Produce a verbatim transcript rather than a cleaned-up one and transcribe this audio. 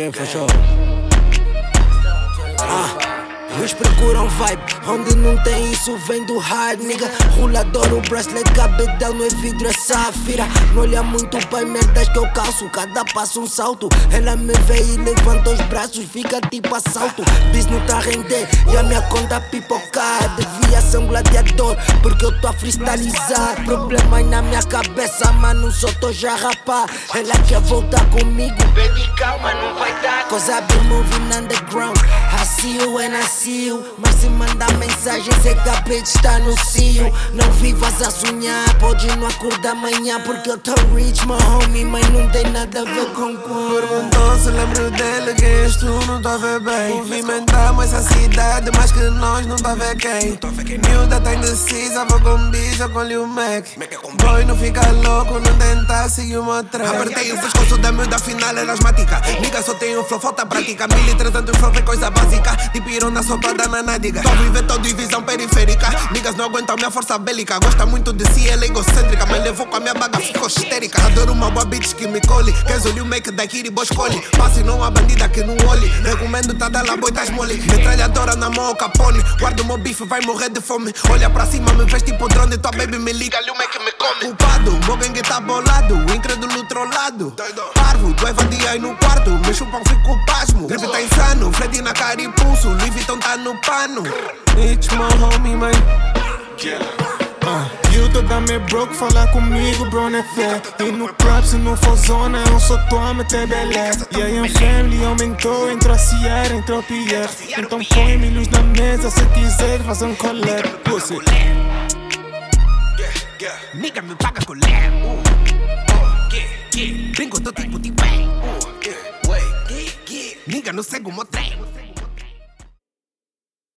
gang for sure. Ah. Eles procuram vibe, onde não tem isso vem do hard, nigga. Rolador, o bracelet, cabedal, no é vidro, é safira. Não olha muito pai, merdas que eu calço, cada passo um salto. Ela me vê e levanta os braços, fica tipo assalto. Bis não tá a render e a minha conta pipocar. Devia ser um gladiador, porque eu tô a freestylizar. Problemas na minha cabeça, mano, só tô já rapar. Ela quer voltar comigo, baby, calma, não vai dar. Cause I been moving underground, I see you and I see. Mas se mandar mensagem, sei que a bitch está no cio. Não vivas a sonhar, pode não acordar amanhã, porque eu tô rich, my homie, mas não tem nada a ver com cor. Perguntou se lembro dele, que és tu, não tô a ver bem. Movimentamos essa cidade, mas que nós não tá a ver quem. Miúda tá indecisa, vou com bicha, com Lil Mac. Boy, não fica louco, não tenta seguir o meu trem. Apertei o pescoço da miúda, afinal era asmática. Nigga, só tem um flow, falta prática. Mil e trezentos flow é coisa básica. Tipo irona sopada na nadiga. Tô vivendo divisão periférica. Niggas não aguentam minha força bélica. Gosta muito de si, ela é egocêntrica. Mas levou com a minha baga, ficou histérica. Adoro uma boa bitch que me colhe. Queres o Lil Make da Kiri, boa escolhe. Passe não há bandida que não olhe. Recomendo tá dela boi, tas mole. Metralhadora na mão, Capone. Guarda o meu bife, vai morrer de fome. Olha pra cima, me vês tipo drone. Tua baby me liga, Lil Make me come. Culpado, meu gangue tá bolado. Incrédulo trollado. Parvo, do evadia aí no quarto. Me chupam, fico pasmo. Grip tá insano, Freddy na cara e pulso. Louis Vuitton tá no pano. It's my homie, man. Uh, you toda me broke, fala comigo, bro, não é fé. E no club, se não for zona, eu só tô a meter belé. E aí, em family, aumentou, entrou a Sierra, entrou a Pierre. Então põe-me luz na mesa, se quiser, faz um collab. Pussy. Nigga, me paga colher. Uh, uh, yeah, yeah. Brinco do tipo de bem. Uh, yeah, way, yeah, yeah. Nigga, não segue o meu trem.